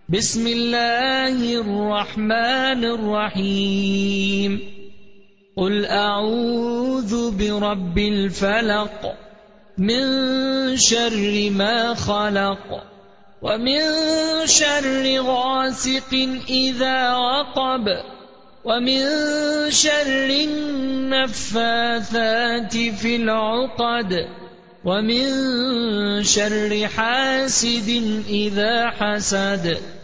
بسم الله الرحمن الرحيم قل أعوذ برب الفلق من شر ما خلق ومن شر غاسق إذا وقب ومن شر النفاثات في العقد ومن شر حاسد إذا حسد